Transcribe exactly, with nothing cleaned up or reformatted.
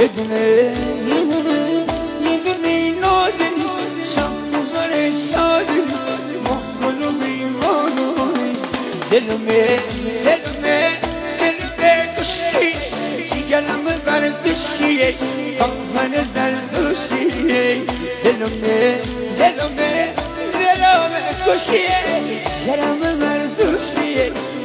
بدونه میدونی نازی شمزار شادی محملو بیمانوی دلمه دلمه دلمه کشتی جیگرم بردشی آفن زردوشی دلمه دلمه دلمه کشی جیگرم بردشی